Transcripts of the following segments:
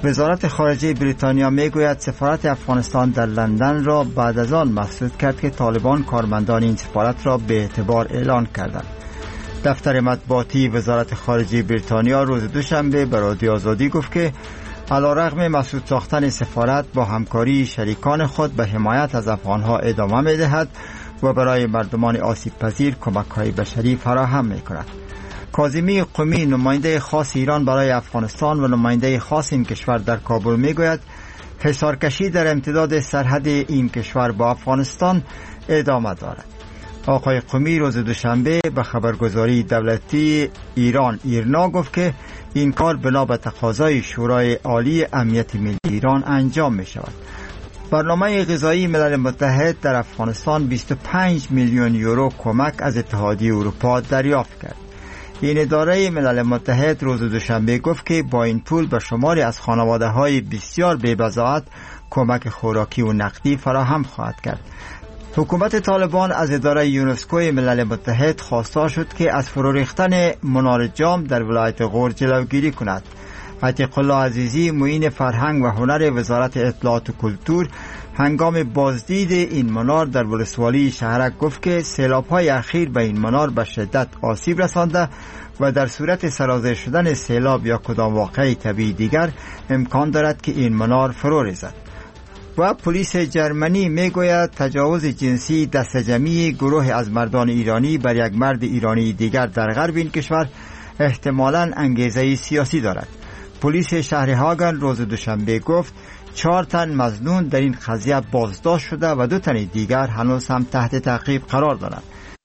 وزارت خارجه بریتانیا میگوید سفارت افغانستان در لندن را بعد از آن مسدود کرد که طالبان کارمندان این سفارت را به اعتبار اعلان کردند. دفتر مطبوعاتی وزارت خارجه بریتانیا روز دوشنبه به رادیو آزادی گفت که علیرغم مسدود ساختن سفارت با همکاری شریکان خود به حمایت از افغانها ادامه می‌دهد و برای مردمان آسیب پذیر کمک‌های بشری فراهم می‌کند. کاظمی قمی نماینده خاص ایران برای افغانستان و نماینده خاص این کشور در کابل میگوید حصارکشی در امتداد سرحد این کشور با افغانستان ادامه دارد. آقای قمی روز دوشنبه به خبرگزاری دولتی ایران ایرنا گفت که این کار بنا به تقاضای شورای عالی امنیت ملی ایران انجام می شود. برنامه غذایی ملل متحد در افغانستان 25 میلیون یورو کمک از اتحادیه اروپا دریافت کرد. این اداره ملل متحد روز دوشنبه گفت که با این پول به شماری از خانواده‌های بسیار بی‌بضاعت کمک خوراکی و نقدی فراهم خواهد کرد. حکومت طالبان از اداره یونسکو ملل متحد خواستار شد که از فرو ریختن منار جام در ولایت غور جلوگیری کند. عتیق الله عزیزی معین فرهنگ و هنر وزارت اطلاعات و کلتور هنگام بازدید این منار در ولسوالی شهرک گفت که سیلاب‌های اخیر به این منار به شدت آسیب رسانده و در صورت سرازیر شدن سیلاب یا کدام واقعه طبیعی دیگر امکان دارد که این منار فرو ریزد. و پلیس جرمنی میگوید تجاوز جنسی دست جمعی گروه از مردان ایرانی بر یک مرد ایرانی دیگر در غرب این کشور احتمالاً انگیزه سیاسی دارد. پلیس شهر هاگن روز دوشنبه گفت 4 تن مظنون در این قضیه بازداشت شده و 2 تن دیگر هنوز هم تحت تعقیب قرار دارند.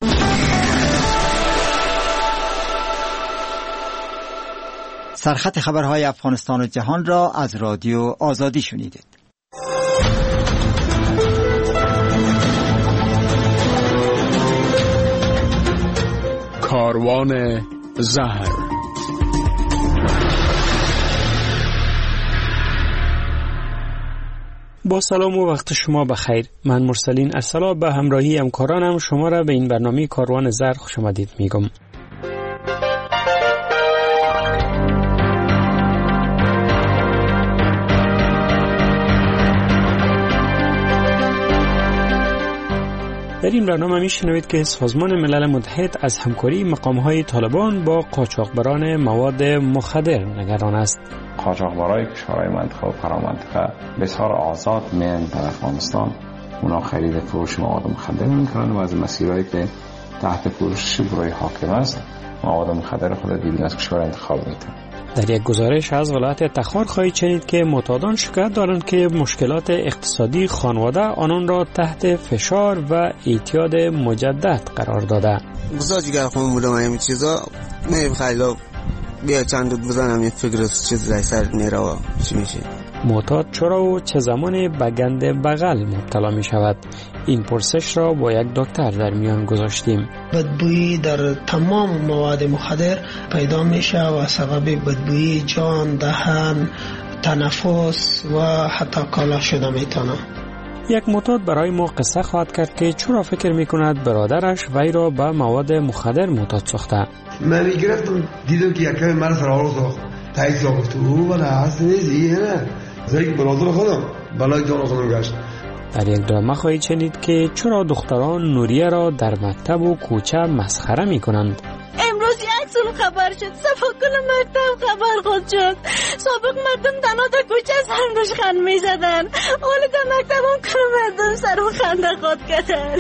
سرخط خبرهای افغانستان و جهان را از رادیو آزادی شنیدید. کاروان زهر. با سلام و وقت شما بخیر. من مرسلین ارسلا به همراهی همکارانم شما را به این برنامه کاروان زهر خوش آمدید میگم. در این برنامه میشنوید که سازمان ملل متحد از همکاری مقام‌های طالبان با قاچاقبران مواد مخدر نگران است. قاچاقبرای کشورهای منطقه و فرامنطقه بسیار آزاد میان در افغانستان، اونا خرید فروش مواد مخدر میکنن و از مسیرهایی که تحت پوشش گروه حاکم است مواد مخدر خود دیگر از کشور انتخاب میکنن. در یک گزارش از ولایت تخار خواهید شنید که معتادان شکایت دارند که مشکلات اقتصادی خانواده آنان را تحت فشار و اعتیاد مجدد قرار داده. بزا جگر خون بودم همین چیزا نمیخوایلا بیا چند دود بزنم یه فکر چیز رای سر نیرا چی میشه. معتاد چرا و چه زمانی به گند بغل مبتلا می شود؟ این پرسش را با یک دکتر در میان گذاشتیم. بدبویی در تمام مواد مخدر پیدا میشه و سبب بدبویی جان، دهن، تنفس و حتی کالا شده میتونه. یک معتاد برای ما قصه خواهد کرد که چرا فکر میکند برادرش وی را به مواد مخدر معتاد ساخته. من میگرفتم دیدم که یکم من فرار ساخت تایید ساخت و بله هست نیزیه نه زیگ برادر خودم بلای جان خودم گشت. در یک درامه خواهید شنید که چرا دختران نوریه را در مکتب و کوچه مسخره میکنند. امروز یک سال خبر شد صفا کل مکتب خبر خود شد. سابق مردم تنها در کوچه سرمداش خند میزدن، حالا در مکتب هم کل مردم سر و خنده خود کردن.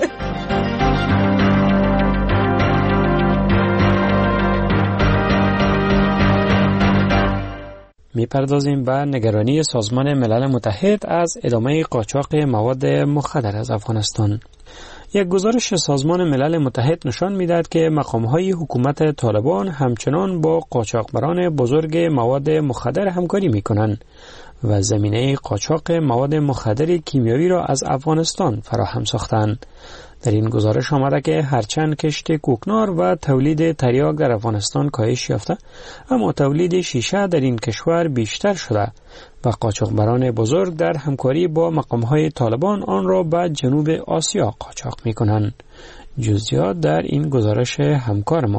میپردازیم به نگرانی سازمان ملل متحد از ادامه قاچاق مواد مخدر از افغانستان. یک گزارش سازمان ملل متحد نشان می‌دهد که مقام‌های حکومت طالبان همچنان با قاچاقبران بزرگ مواد مخدر همکاری می‌کنند و زمینه قاچاق مواد مخدر کیمیایی را از افغانستان فراهم ساختند. در این گزارش آمده که هرچند کشت کوکنار و تولید تریاک در افغانستان کاهش یافته، اما تولید شیشه در این کشور بیشتر شده و قاچاقبران بزرگ در همکاری با مقام‌های طالبان آن را به جنوب آسیا قاچاق می‌کنند. جزئیات در این گزارش همکار ما.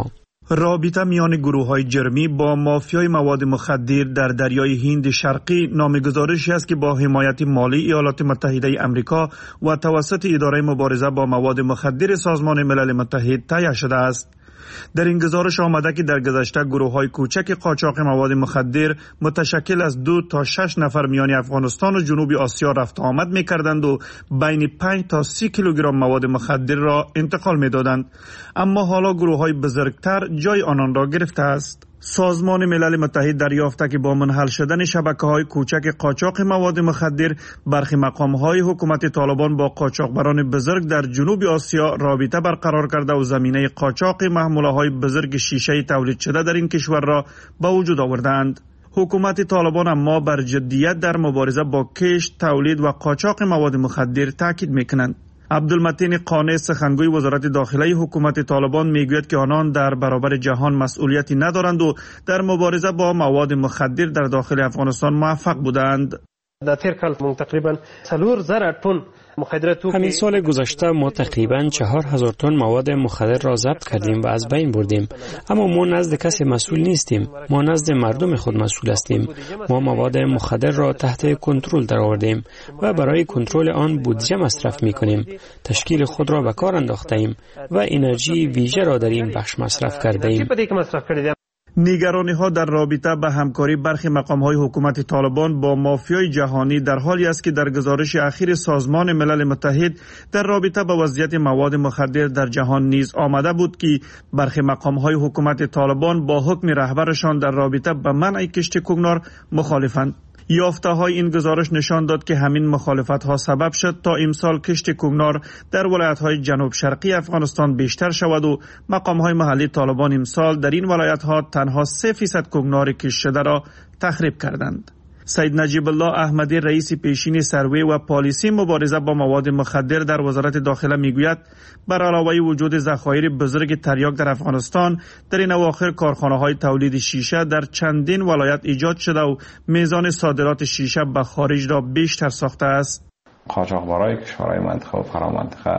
رابطه میان گروه‌های جرمی با مافیای مواد مخدر در دریای هند شرقی نامگذارشی است که با حمایت مالی ایالات متحده آمریکا و توسط اداره مبارزه با مواد مخدر سازمان ملل متحد تهیه شده است. در این گزارش آمده که در گذشته گروه‌های کوچک قاچاق مواد مخدر متشکل از 2 تا 6 نفر میان افغانستان و جنوب آسیا رفت آمد می‌کردند و بین 5 تا 30 کیلوگرم مواد مخدر را انتقال می‌دادند، اما حالا گروه‌های بزرگتر جای آنان را گرفته است. سازمان ملل متحد دریافته که با منحل شدن شبکه‌های کوچک قاچاق مواد مخدر برخی مقام‌های حکومت طالبان با قاچاقبران بزرگ در جنوب آسیا رابطه برقرار کرده و زمینه قاچاق محموله‌های بزرگ شیشه تولید شده در این کشور را به وجود آوردند. حکومت طالبان اما بر جدیت در مبارزه با کشت، تولید و قاچاق مواد مخدر تاکید می‌کنند. عبدالمتین قانع سخنگوی وزارت داخله حکومت طالبان میگوید که آنان در برابر جهان مسئولیتی ندارند و در مبارزه با مواد مخدر در داخل افغانستان موفق بودند. در تیر کال تقریبا 4,000 تن همین سال گذشته ما تقریبا 4,000 تن مواد مخدر را ضبط کردیم و از بین بردیم، اما ما نزد کسی مسئول نیستیم، ما نزد مردم خود مسئول هستیم. ما مواد مخدر را تحت کنترل درآوردیم و برای کنترل آن بودجه مصرف می‌کنیم. تشکیل خود را به کار انداخته‌ایم و انرژی ویژه را در این بخش مصرف کرده‌ایم. نگرانی‌ها در رابطه به همکاری برخی مقام‌های حکومت طالبان با مافیای جهانی در حالی است که در گزارش اخیر سازمان ملل متحد در رابطه با وضعیت مواد مخدر در جهان نیز آمده بود که برخی مقام‌های حکومت طالبان با حکم رهبرشان در رابطه به منع کشت کوکنار مخالفند. یافته‌های این گزارش نشان داد که همین مخالفت‌ها سبب شد تا امسال کشت کوکنار در ولایت‌های جنوب شرقی افغانستان بیشتر شود و مقام‌های محلی طالبان امسال در این ولایت‌ها تنها 3% کوکنار کشت شده را تخریب کردند. سید نجیب الله احمدی رئیس پیشین سروی و پالیسی مبارزه با مواد مخدر در وزارت داخله میگوید بر علاوه وجود ذخایر بزرگ تریاک در افغانستان در این اواخر کارخانه‌های تولید شیشه در چندین ولایت ایجاد شده و میزان صادرات شیشه به خارج را بیشتر ساخته است. قاچاقبرای کشورهای منطقه و فرامنطقه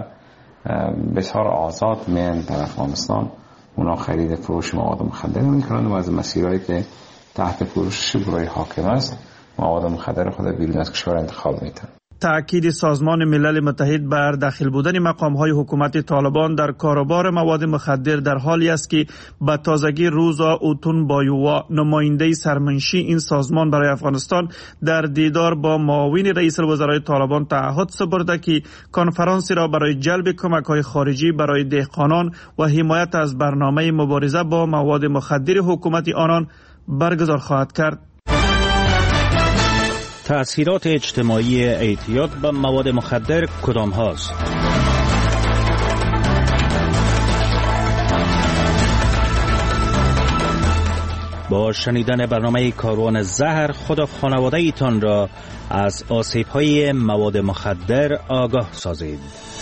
بسیار آزاد میان در افغانستان، اونا خرید فروش مواد مخدر میکنند و از مسیرهایی که تحت پوشش گروه حاکم است مواد مخدر خود بیرون از کشور انتقال میدن. تأکید سازمان ملل متحد بر داخل بودن مقام‌های حکومت طالبان در کاروبار مواد مخدر در حالی است که به تازگی روزا اوتون بایووا نماینده سرمنشی این سازمان برای افغانستان در دیدار با معاون رئیس الوزرای طالبان تعهد سپرده که کنفرانسی را برای جلب کمک‌های خارجی برای دهقانان و حمایت از برنامه مبارزه با مواد مخدر حکومت آنان برگزار خواهد کرد. تأثیرات اجتماعی اعتیاد به مواد مخدر کدام هاست؟ با شنیدن برنامه کاروان زهر خود و خانواده ایتان را از آسیب‌های مواد مخدر آگاه سازید.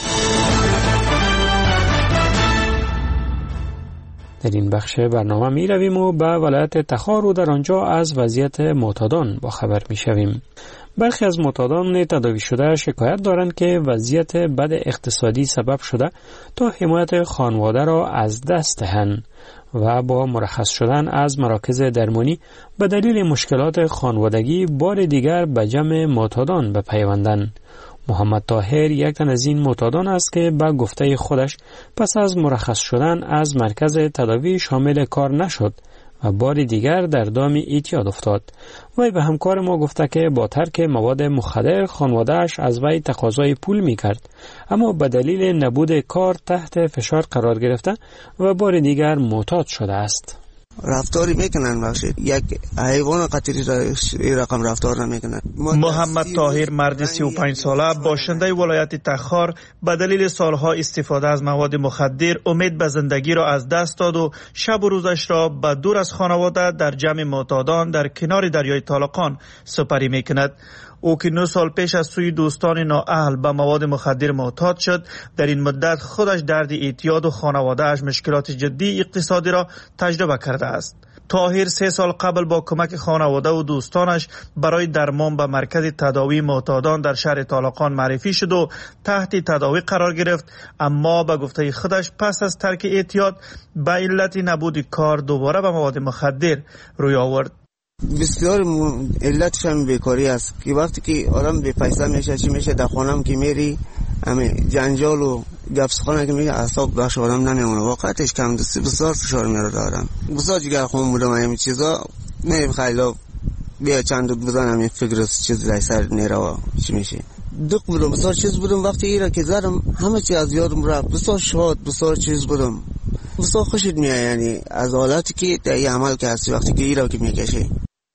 در این بخش برنامه می رویم و به ولایت تخار و در آنجا از وضعیت معتادان با خبر می شویم. برخی از معتادان تداوی شده شکایت دارند که وضعیت بد اقتصادی سبب شده تا حمایت خانواده را از دست دهند و با مرخص شدن از مراکز درمانی به دلیل مشکلات خانوادگی بار دیگر به جمع معتادان بپیوندند. محمد طاهر یک تن از این معتادان است که به گفته خودش پس از مرخص شدن از مرکز تداوی شامل کار نشد و بار دیگر در دام اعتیاد افتاد. وی به همکار ما گفته که با ترک مواد مخدر خانواده‌اش از وی تقاضای پول می‌کرد، اما به دلیل نبود کار تحت فشار قرار گرفته و بار دیگر معتاد شده است. رفتاری میکنن بخشید یک حیوان قطری رقم رفتار نمیکنن. محمد طاهر مرد 35 ساله باشنده ولایت تخار به دلیل سالها استفاده از مواد مخدر امید به زندگی را از دست داد و شب و روزش را به دور از خانواده در جمع معتادان در کنار دریای طالقان سپری میکند. او که 9 سال پیش از سوی دوستان نااهل به مواد مخدر معتاد شد، در این مدت خودش درد اعتیاد و خانواده‌اش مشکلات جدی اقتصادی را تجربه کرده است. طاهر 3 سال قبل با کمک خانواده و دوستانش برای درمان به مرکز تداوی معتادان در شهر طالقان معرفی شد و تحت تداوی قرار گرفت، اما به گفته خودش پس از ترک اعتیاد به علت نبود کار دوباره به مواد مخدر روی آورد. بسیار علتش هم بیکاری است که وقتی که آدم به پیسه میشه چی میشه، در خانم که میری همه جنجال و گفسخانه که میگه اعصاب بخش آدم نمیمونه، واقعتش کم دستی بسیار فشار میاره دارم. بسیار جگر خون بودم همین چیزا نه خیلی بیا چند دو بزنم این فکر چیز رای سر نیره چی میشه. دق بودم بسیار چیز بودم، وقتی ایره که زدم همه چی از یادم رفت، بسیار شاد بسیار چیز بودم، بسیار خوشت میاد یعنی از حالتی که در این عمل که هستی وقتی که ایره که میکشی.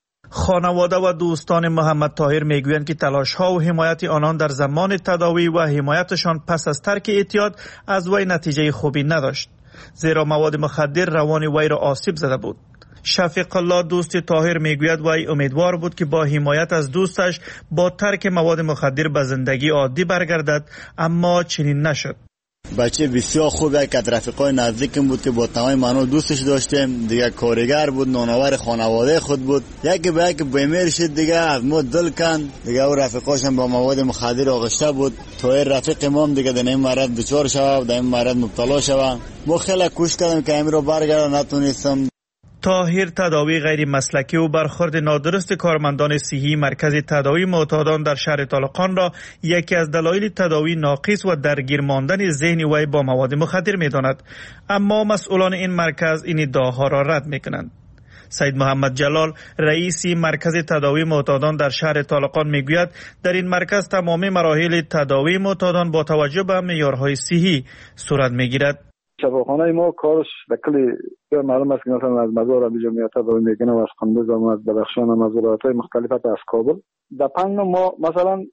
خانواده و دوستان محمد طاهر میگویند که تلاش ها و حمایت آنان در زمان تداوی و حمایتشان پس از ترک اعتیاد از وی نتیجه خوبی نداشت، زیرا مواد مخدر روان وی را آسیب زده بود. شفیق الله دوست طاهر میگوید وی امیدوار بود که با حمایت از دوستش با ترک مواد مخدر به زندگی عادی برگردد، اما چنین نشد. بچه بسیار خوبه که رفیقای نزدیکم بود که با تمام منو دوستش داشتیم، دیگه کارگر بود، نانآور خانواده خود بود، یکی به یک بیمار شد دیگه از ما دل کن دیگه، و رفیقاش هم با مواد مخدر آغشته بود. طاهر رفیق ما دیگه در این مرض دچار شد، در این مرض مبتلا شد. ما خیلی کوشش کردیم که امروز برگردم، نتونستم. طاهر تداوی غیر مسلکی و برخورد نادرست کارمندان صحی مرکز تداوی معتادان در شهر طالقان را یکی از دلایل تداوی ناقص و درگیر ماندن ذهن وی با مواد مخدر می‌داند، اما مسئولان این مرکز این ادعاها را رد می‌کنند. سید محمد جلال رئیس مرکز تداوی معتادان در شهر طالقان میگوید در این مرکز تمام مراحل تداوی معتادان با توجه به معیارهای صحی صورت می‌گیرد. شفاخانه ما کارش در کلی معلوم است که مثلا از مزار ابی جمعیت تداوی میکنه و از قندوز و از بدخشان و از ولایت‌های مختلف از کابل. در پنگ ما مثلا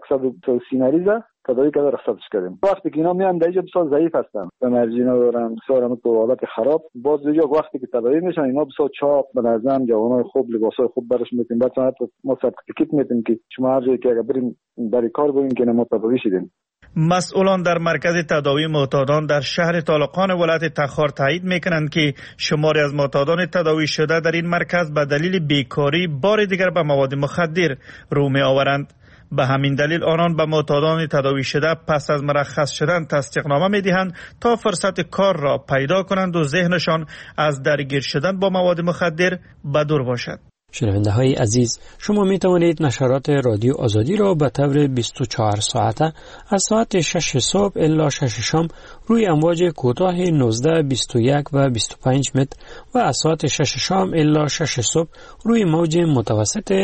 130 مریض تداوی کرده رخصتش کردیم. وقتی که اینا میان در اینجا بسیار ضعیف هستن، انرژی ندارن، بسیار هم تو حالت خراب. باز دیگه وقتی که تداوی میشن اینا بسیار چاق، بنظم جوانای خوب، لباسای خوب برش میتیم، بعد ما سرتیفیکیت میتیم که شما هر جایی که اگه بریم برای کار بریم که ما تداوی شدیم. مسئولان در مرکز تداوی معتادان در شهر طالقان ولایت تخار تایید میکنند که شماری از معتادان تداوی شده در این مرکز به دلیل بیکاری بار دیگر به مواد مخدر رو می آورند. به همین دلیل آنان به معتادان تداوی شده پس از مرخص شدن تصدیقنامه می دهند تا فرصت کار را پیدا کنند و ذهنشان از درگیر شدن با مواد مخدر بدور باشد. شنونده های عزیز، شما می توانید نشرات رادیو آزادی را به طور 24 ساعته از ساعت 6 صبح الی 6 شام روی امواج کوتاه 19، 21 و 25 متر و از ساعت 6 شام الی 6 صبح روی موج متوسط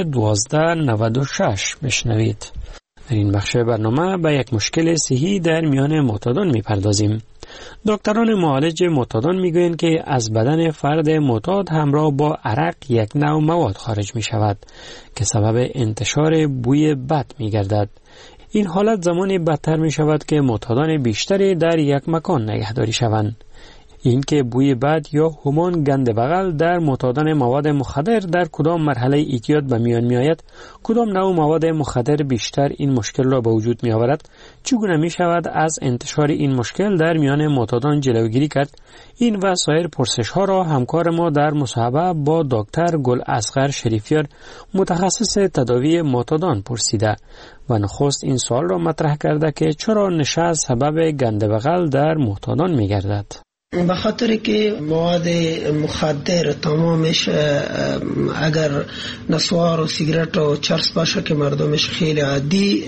1296 بشنوید. در این بخش برنامه به یک مشکل صحی در میان معتادان میپردازیم. دکتران معالج معتادان میگویند که از بدن فرد معتاد همراه با عرق یک نوع مواد خارج می شود که سبب انتشار بوی بد می گردد. این حالت زمانی بدتر می شود که معتادان بیشتری در یک مکان نگهداری شوند. این که بوی بد یا همان گند بغل در معتادان مواد مخدر در کدام مرحله اعتیاد به میان می آید، کدام نوع مواد مخدر بیشتر این مشکل را به وجود می آورد، چگونه می شود از انتشار این مشکل در میان معتادان جلوگیری کرد، این و سایر پرسش ها را همکار ما در مصاحبه با دکتر گل اصغر شریفیار متخصص تداوی معتادان پرسیده و نخست این سوال را مطرح کرده که چرا نشاز سبب گند بغل در معتادان می گردد. به خاطر که مواد مخدر تمامش اگر نسوار و سیگرت و چرس باشه که مردمش خیلی عادی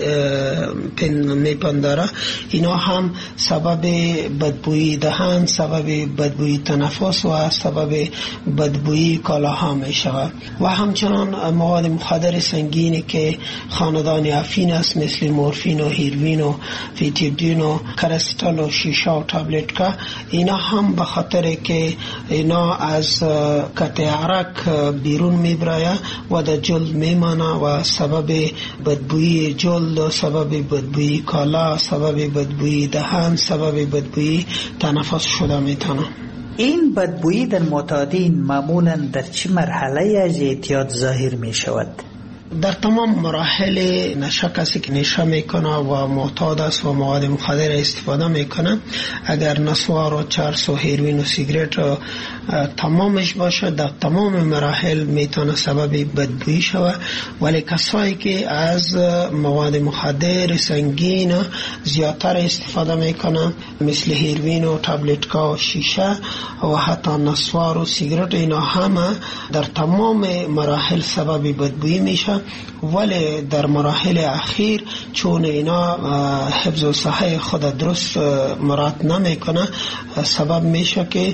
میپنداره، اینا هم سبب بدبویی دهان، سبب بدبویی تنفس و سبب بدبویی کالاها میشود. و همچنان مواد مخدر سنگینی که خاندان افین است مثل مورفین و هیروین و فیتیدین و کرستال و شیشه و تابلت که اینا هم به خاطر که اینا از قطع عرق بیرون میبرایه و در جلد میمانه و سبب بدبویی جلد، سبب بدبویی کالا، سبب بدبویی دهان، سبب بدبویی تنفس شده میتونه. این بدبویی در معتادین معمولا در چه مرحله از اعتیاد ظاهر می شود؟ در تمام مراحل نشه کسی که نشه میکنه و معتاد است و مواد مخدر استفاده میکنه، اگر نسوار و چرس و هیروین و سیگرت تمامش باشه در تمام مراحل میتونه سبب بدبویی شود. ولی کسایی که از مواد مخدر سنگین زیادتر استفاده میکنن مثل هیروین و تابلت‌ها و شیشه و حتی نسوار و سیگرت، اینا همه در تمام مراحل سبب بدبویی میشه. ولی در مراحل اخیر چون اینا حفظ الصحه خود درست مراعات نمیکنه، سبب میشه که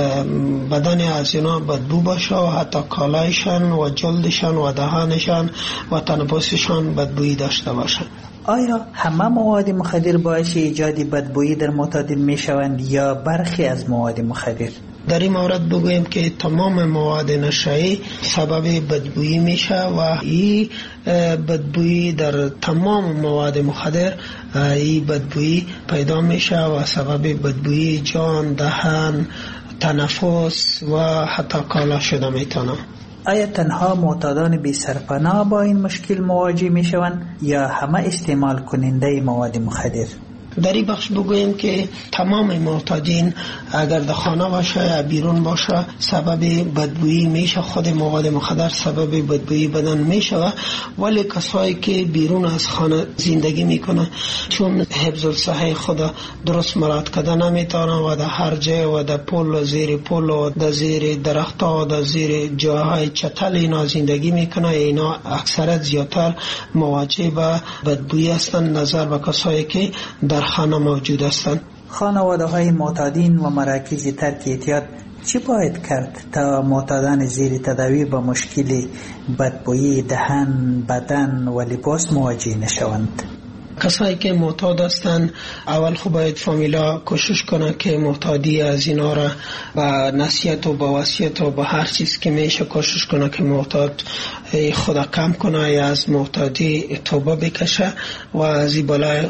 بدن از اینا بدبو باشه و حتی کالایشان و جلدشان و دهانشان و تنفسشان بدبویی داشته باشه. آیا همه مواد مخدر باعث ایجاد بدبویی در معتادین میشوند یا برخی از مواد مخدر؟ در این مورد بگویم که تمام مواد نشایی سبب بدبویی میشه و این بدبویی در تمام مواد مخدر این بدبویی پیدا میشه و سبب بدبویی جان، دهان، تنفس و حتی کالا شده میتونه. آیا تنها معتادان بی سرپناه با این مشکل مواجه می شوند یا همه استعمال کننده مواد مخدر؟ در این بخش بگویم که تمام معتادین اگر در خانه باشه یا بیرون باشه سبب بدبویی میشه. خود مواد مخدر سبب بدبویی بدن میشه. ولی کسایی که بیرون از خانه زندگی میکنه چون حفظ الصحه خود درست مراعات کرده نمیتونه و در هر جای و در پل و زیر پل و در زیر درختها و در زیر جاهای چتل اینا زندگی میکنه، اینا اکثرت زیادتر مواجه به بدبویی هستند نظر به کسایی که در خانه موجود هستند. خانواده های معتادین و مراکز ترک اعتیاد چی باید کرد تا معتادان زیر تداوی با مشکل بدبویی دهن، بدن و لباس مواجه نشوند؟ کسایی که معتاد هستند اول خب باید فامیلا کوشش کنه که معتادی از اینا را با نصیحت و با وصیت و با هر چیز که میشه کوشش کنه که معتاد خدا کم کنه یا از معتادی توبه بکشه و از این بلای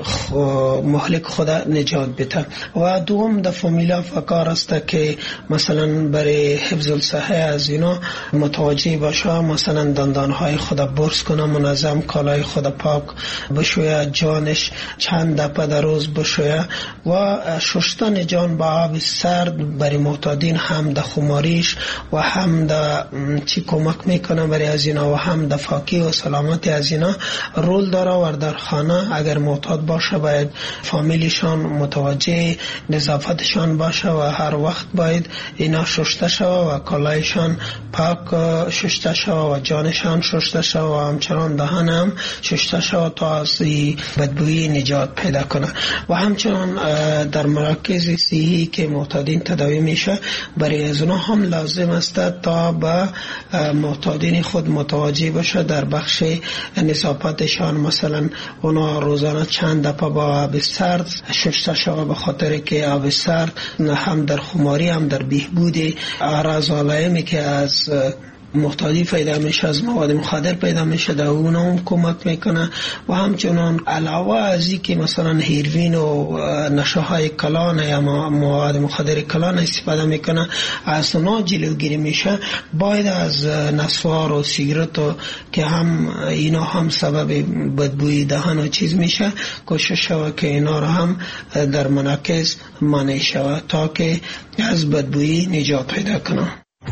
مهلک خدا نجات بده. و دوم در فامیلا فکر است که مثلا برای حفظ الصحه از اینا متوجه باشه، مثلا دندانهای خدا برس کنه، منظم کالای خدا پاک بشویه، جانش چند دفعه در روز بشویه و شستن جان با آب سرد برای معتادین هم در خماریش و هم در چی کمک میکنه برای از اینا و هم در فاکی و سلامتی از اینا رول داره. و در خانه اگر معتاد باشه باید فامیلیشان متوجه نظافتشان باشه و هر وقت باید اینا شسته شوه و کالایشان پاک شسته شوه و جانشان شسته شوه و همچنان دهان هم شسته شوه تا از بدبویی نجات پیدا کنه. و همچنان در مراکز صحی که معتادین تداوی میشه برای از اونها هم لازم است تا به معتادین خود متوجه باشه در بخش نظافتشان، مثلا اونا روزانه چند دفعه با آب سرد شسته شوه به خاطر که آب سرد هم در خماری هم در بهبود اعراض و علائمی که از معتادی پیدا میشه از مواد مخدر پیدا میشه در اونها هم کمک میکنه. و همچنان علاوه از این که مثلا هیروین و نشه های کلان یا مواد مخدر کلان استفاده میکنه از اونها جلوگیری میشه، باید از نسوار و سیگرت که هم اینا هم سبب بدبویی دهان و چیز میشه کوشش شود که اینا رو هم در مراکز مانع شود تا که از بدبویی نجات پیدا کنه.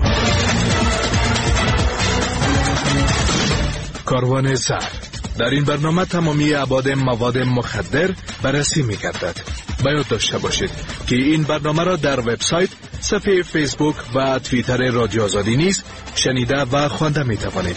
کاروان زهر. در این برنامه تمامی ابعاد مواد مخدر بررسی می‌گردد. باید داشته باشید که این برنامه را در وبسایت، صفحه فیسبوک و توییتر رادیو آزادی نیز شنیده و خوانده می‌توانید.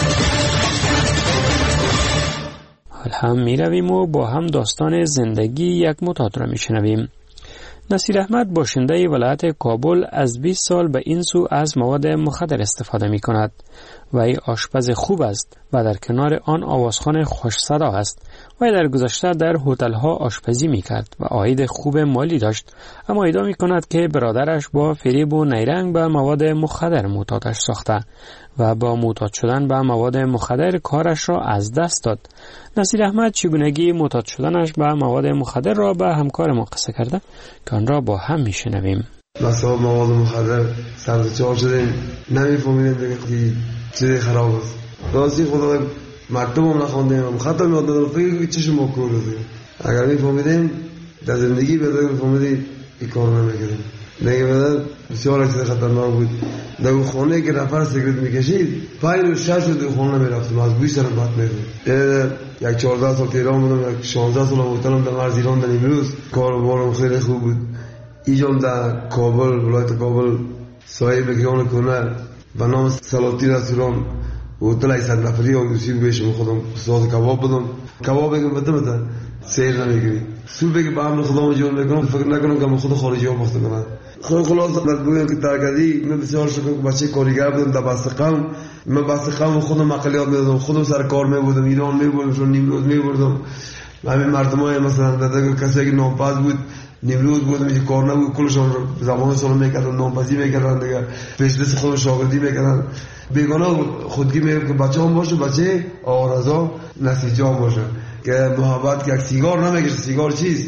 حال هم می‌رویم و با هم داستان زندگی یک معتاد را می‌شنویم. نصیر احمد باشنده ولایت کابل از 20 سال به این سو از مواد مخدر استفاده می کند و ای آشپز خوب است و در کنار آن آوازخوان خوش صدا است و در گذشته در هتل‌ها آشپزی می کرد و عاید خوب مالی داشت، اما ادعا می کند که برادرش با فریب و نیرنگ به مواد مخدر معتادش ساخته و با معتاد شدن به مواد مخدر کارش را از دست داد. نصیر احمد چگونگی معتاد شدنش به مواد مخدر را به همکار ما قصه کرده که آن را با هم میشنویم. مثلا مواد مخدر سرچار شدیم، نمیفهمیدیم دیگه چیزی خراب است. راستی خدا مکتوب هم نخوندیم، خطا میاد ندارم، فکر چشم ما کور دادیم. اگر میفهمیدیم در زندگی بهتر میفهمیدیم این کار نمیکردیم. دیگه بسیار چیز خطرناک بود. در خونه که نفر سیگرت میکشید 5 و 6 رو خونه نمیرفتم، از بوی سرم بد می‌آمد. یک 14 سال تهران بودم، یک 16 سال هتلم در مرز ایران در نیمروز. کاروبارم خیلی خوب بود. اینجام در کابل، ولایت کابل صاحب بگیران کنه و نام سلاطین رستوران هتل 100 نفری اندوسی بهشم خودم ساز کباب بدم. کباب بگم بده سیر نمیگیری. صبح که با هم خودم جون میکنم فکر نکنم که من خود خارجی ها بخته کنم. خلاص مجبورم که ترکدی من بسیار شکر که بچه کارگر بودم در بستقم. من بستقم خودم مقالیات میدادم، خودم سر کار میبودم، ایران میبردم، چون نیمروز میبردم. همین مردمای مثلا در کسی که نامپز بود نیمروز بودم، اینجا کار نبود، کلشان زبان سالم میکردن، نامپزی میکردن، دیگه پیش دست خودم شاگردی میکردن. بیگانه خودگی میگم که بچه هم باشه، بچه آرزا نسیجا باشه که محبت که سیگار نمیکشه. سیگار چیست؟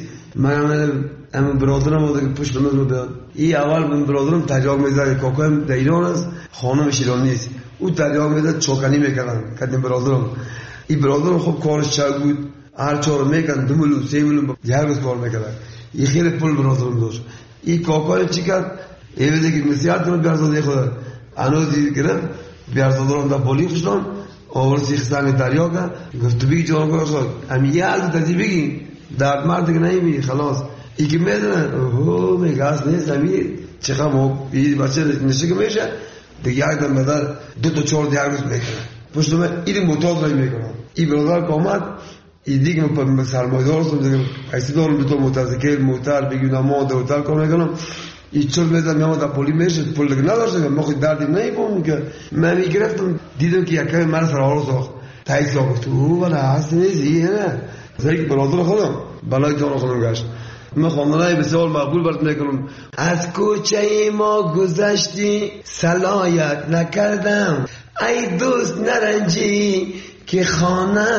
من برادرم بود که پشت بنداز بود. این اول من برادرم تریاق میزد، کاکایم در ایران است، خانمش ایرانی نیست. او تریاق میزد چوکنی میکردن کدیم برادرم. این برادرم خب کارش چند بود، هر چهار میکردن 2 میلیون 3 میلیون هر روز کار میکردن. این خیلی پول برادرم داشت. این کاکای چی کرد؟ این وقتی که نصیحت کنه بیارزاده خدا انو دید گرفت بیارزادرم در بالی خوشتم آور سیخ سنگ دریا کرد. گفت تو بگی جانگاه خود امی یه حال تازی بگی درد مرد که نمیبینی خلاص. ای که میدونه اوه میگه از نیست امی چقدر ما این بچه نشه که میشه دیگه یک دم بدر 2 تا 4 دیگر روز میکنه پشت من این موتاز رای میکنم. این برادر که آمد این دیگه من سرمایه دار هستم دیگه ایسی دارم به تو متذکر موتر بگیم اما در هتل کار میکنم. این چون میدم میامد در پولی میشه پول دیگه نداشتم ما خود دردی نمیبونم که من میگرفتم دیدم که یکی من سر آرو ساخت تایید ساخت او ولی هست نیزی نه زایی که برادر خودم بلای جان خودم گشت. من خواندنهای بسیار مقبول برات میکنم. از کوچه ما گذشتی صلایت نکردم ای دوست نرنجی که خانه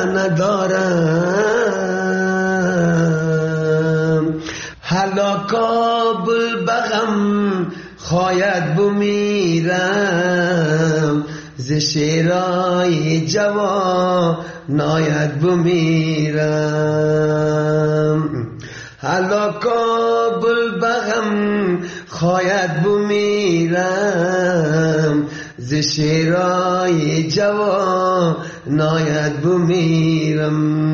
ندارم. حالا کابل بغم خواید بمیرم ز شیرای جوان ناید بمیرم. حالا کابل بغم خواید بمیرم ز شیرای جوان ناید بمیرم.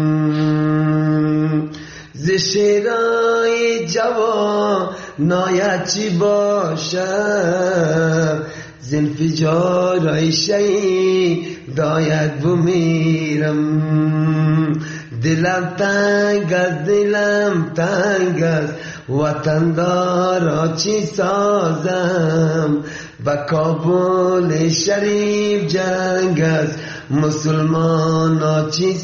ز شیرای جوان ناید چی باشد ز انفجارای شهید داید بمیرم. دلم تنگ از دلم تنگ از وطن دارا چی سازم با کابل شریف جنگ از مسلمان چی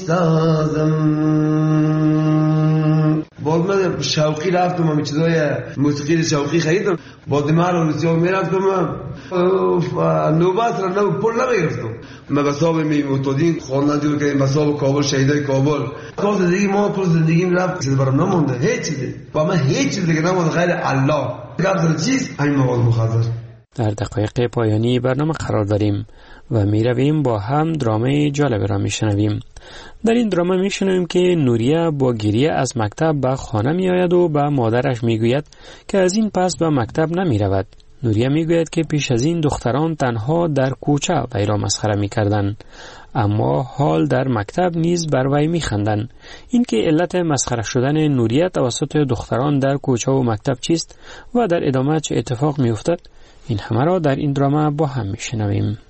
سازم. باز من شوقی رفتم همین چیزای موسیقی شوقی خریدم با دمار و روسیه میرفتم نوبت را نو پول نمیگرفتم. من بساب میموتادین خواندن دیگر که بساب کابل شهیدای کابل کار زندگی ما پول زندگیم رفت چیز برام نمونده هیچ چیزی با من هیچ چیز دیگه نمونده غیر الله قبل چیز همین مواد مخدر. در دقایق پایانی برنامه قرار داریم و می رویم با هم درامه جالب را می شنویم. در این درامه می شنویم که نوریه با گریه از مکتب به خانه می آید و به مادرش می گوید که از این پس به مکتب نمی رود. نوریه می گوید که پیش از این دختران تنها در کوچه وی را مسخره می کردن، اما حال در مکتب نیز بر وی می خندن. این که علت مسخره شدن نوریه توسط دختران در کوچه و مکتب چیست و در ادامه چه اتفاق می افتد، این همه را در این درامه با هم می شنویم.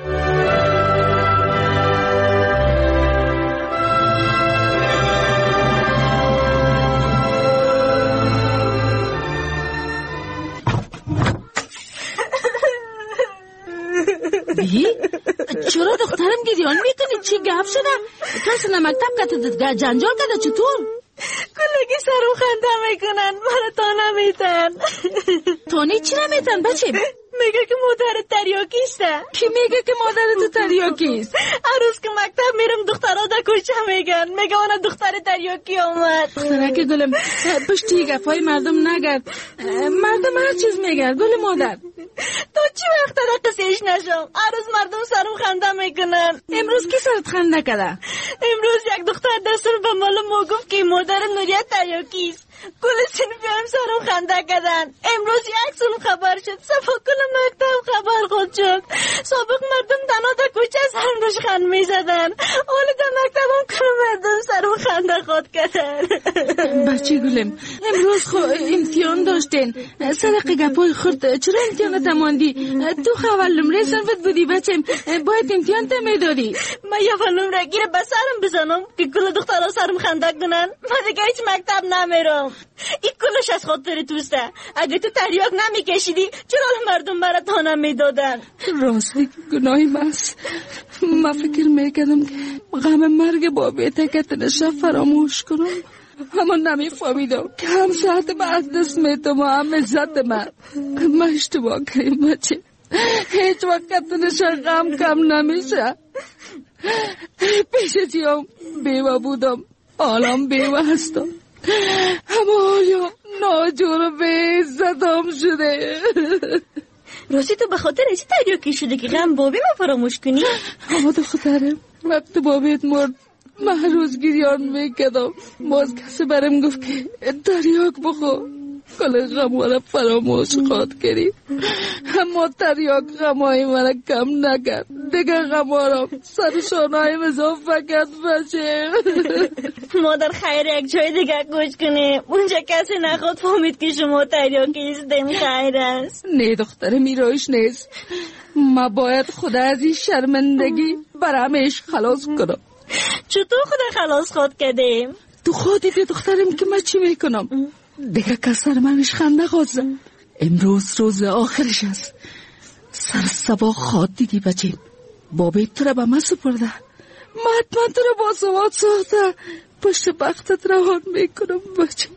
چرا دخترم گریان میکنی؟ چی گفت شده؟ کسی نمکتب که جنجال کرده چطور؟ کلگی سرم خنده میکنن برای تا نمیتن. تانی چی نمیتن بچه؟ میگه که مادر تریاکیسته. کی میگه که مادر تو تریاکیست؟ هر روز که مکتب میرم دخترها در کوچه میگن میگه اون دختر تریاکی آمد. دخترک گلم پشتی گفای مردم نگرد، مردم هر چیز میگرد گل مادر. تو چی وقت در قصهش نشم؟ هر روز مردم سرم خنده میکنن. امروز کی سرت خنده کرده؟ امروز یک دختر دستور به مال ما گفت که مادر نوریت تریاکیست. کل صنفی هم سرم خنده کردن. امروز یک سون خبر شد، صفا کل مکتب خبر خود شد. سابق مردم دنا در کوچه سرم روش خند میزدن، حالا در مکتب هم کل مردم سرم خنده خود کردن. بچه گلم امروز امتحان داشتین، سرق گپای خورد چرا امتحان تماندی؟ تو خبر نمره صنفت بودی بچم، باید امتحان تمیداری. من یه نمره گیره به سرم بزنم که کل دخترها سرم خنده کنن. من دیگه هیچ مکتب نمیرم. این کلش از خاطر توسته. اگه تو تریاک نمیکشیدی چرا مردم برات تا نمیدادن؟ راستی گناهی ماست. من فکر میکردم که غم مرگ بابیته که تنشا فراموش کنم، اما نمیفهمیدم که هم ساعت من از دست میتم و هم عزت من اشتباه کردم بچه. هیچ وقت تنشا غم کم نمیشه. پیش جیام بیوه بودم، حالم بیوه هستم، اما آیا ناجور به عزتم شده. راستی تو به خاطر ایچی تریاکی شده که غم بابی ما فراموش کنی؟ اما دخترم وقت بابیت مرد من هر روز گریان میکدم، باز کسی برم گفت که تریاک بخور، کل غمارا فراموش خواد کردی. اما تریاک غمای من کم نکرد، دیگه غمارم سرشانهای مزا فقط بشه. مادر خیر یک جای دیگه گوش کنه، اونجا کسی نخواد فهمید که شما تریاکی استیم. خیر است. نه دختر میرایش نیست، ما باید خدا از این شرمندگی برامش خلاص کنم. چطور خدا خلاص خود کردیم؟ تو خودی دخترم که من چی میکنم؟ دیگه کسر منش خنده خود زد. امروز روز آخرش است. سر سبا خواد دیدی بچه، بابی تو را به من سپرده، من حتما تو را با سواد ساخته پشت بختت روان میکنم بچه.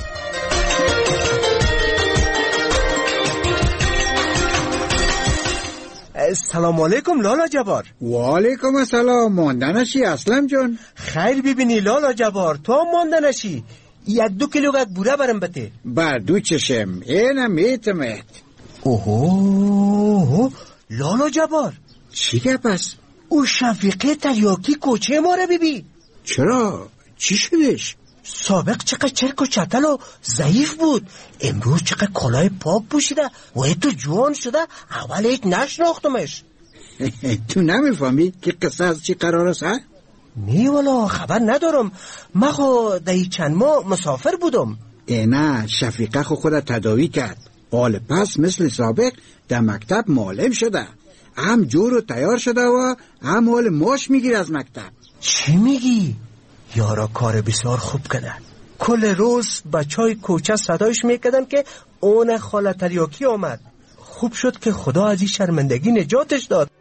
سلام علیکم لالا جبار. و علیکم السلام. ماندنشی اسلم جان؟ خیر ببینی لالا جبار، تو هم ماندنشی. 1-2 کیلو بوره برم بده. بر دو چشم اینم میتمید. اوه لالا جبار، چی گپ است؟ او شفیقه تریاکی کوچه ما رو ببین. چرا؟ چی شدش؟ سابق چقدر چرک و چتل و ضعیف بود، امروز چقدر کلاه پاک پوشیده و تو جوان شده. اول هیچ نشناختمش. تو نمیفهمی که قصه از چی قرار است؟ نه والا خبر ندارم، من خو دهی چند ماه مسافر بودم. نه شفیقه خود تداوی کرد، حال پس مثل سابق در مکتب معلم شده، هم جور و تیار شده و هم حال ماش میگیر از مکتب. چی میگی؟ یارا کار بسیار خوب کردن. کل روز بچهای کوچه صدایش میکردن که اون خاله تریاکی آمد. خوب شد که خدا از این شرمندگی نجاتش داد.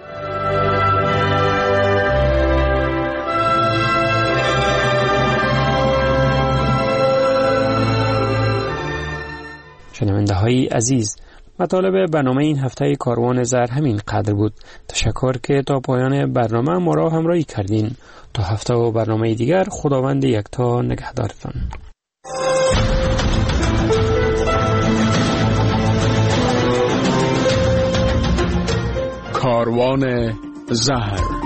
شنونده های عزیز، مطالب برنامه این هفته کاروان زر همین قدر بود. تشکر که تا پایان برنامه ما را همراهی کردین. تا هفته و برنامه دیگر خداوند یکتا نگهدارتان. کاروان زهر.